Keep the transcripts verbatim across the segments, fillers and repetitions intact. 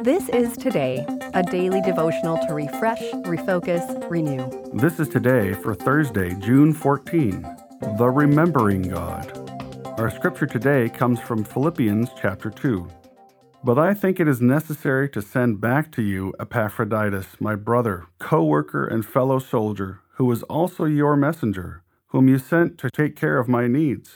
This is Today, a daily devotional to refresh, refocus, renew. This is Today for Thursday, June fourteenth, the Remembering God. Our scripture today comes from Philippians chapter two. But I think it is necessary to send back to you Epaphroditus, my brother, co-worker, and fellow soldier, who is also your messenger, whom you sent to take care of my needs.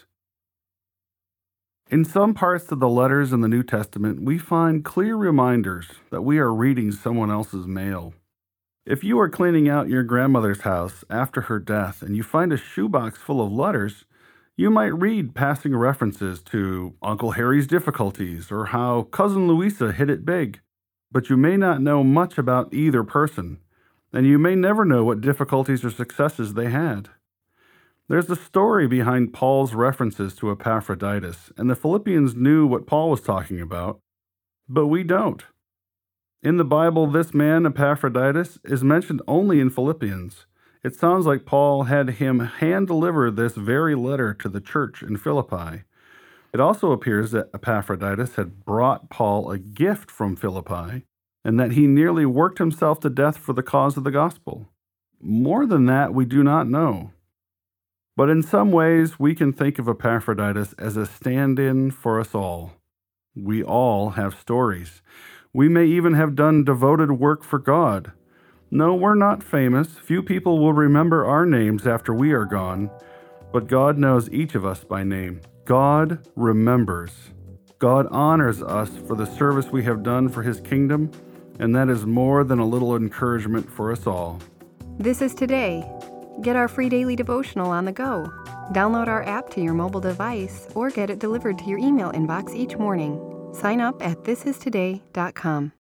In some parts of the letters in the New Testament, we find clear reminders that we are reading someone else's mail. If you are cleaning out your grandmother's house after her death and you find a shoebox full of letters, you might read passing references to Uncle Harry's difficulties or how Cousin Louisa hit it big, but you may not know much about either person, and you may never know what difficulties or successes they had. There's a story behind Paul's references to Epaphroditus, and the Philippians knew what Paul was talking about, but we don't. In the Bible, this man, Epaphroditus, is mentioned only in Philippians. It sounds like Paul had him hand-deliver this very letter to the church in Philippi. It also appears that Epaphroditus had brought Paul a gift from Philippi, and that he nearly worked himself to death for the cause of the gospel. More than that, we do not know. But in some ways, we can think of Epaphroditus as a stand-in for us all. We all have stories. We may even have done devoted work for God. No, we're not famous. Few people will remember our names after we are gone. But God knows each of us by name. God remembers. God honors us for the service we have done for His kingdom, and that is more than a little encouragement for us all. This is Today. Get our free daily devotional on the go. Download our app to your mobile device or get it delivered to your email inbox each morning. Sign up at this is today dot com.